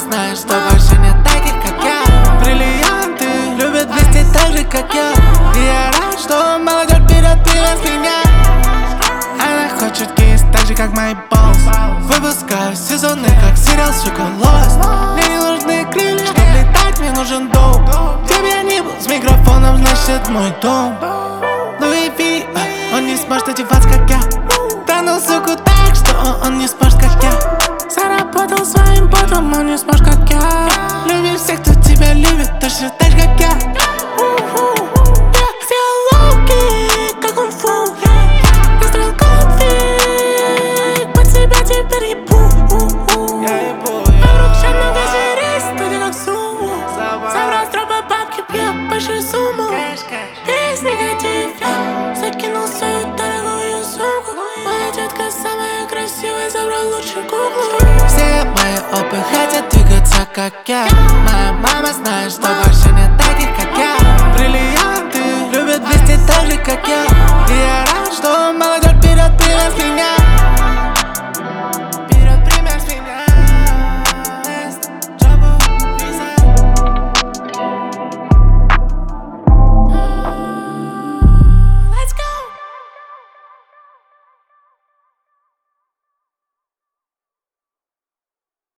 знает, что больше нет таких, как я. Бриллианты любят блестеть так же, как я. И я рад, что молодежь берет пример с меня. Она хочет кейс так же, как мои босс. Выпускаю сезоны, как сериал «Сука, Lost». Мне не нужны крылья, чтобы летать, мне нужен дом. Где бы я ни был, с микрофоном, значит мой дом. Луи Ви, он не сможет одеваться, как я. Тронул суку так, что он не сможет, как я. Заработал своим потом, он не сможет, как я. Люби всех, кто тебя любит, точно так же, как я. Сделал лоу-кик, как кунг-фу. Настроил конфиг, под себя теперь ебу. Вокруг сейчас много зверей, студия как сумму. Собрал с тропа бабки, пьет большую сумму. Весь негатив я закинул свою дорогую сумку. Моя тетка самая красивая, забрал лучшую куклу. Все мои опы хотят двигаться, как я. Моя мама знает, что больше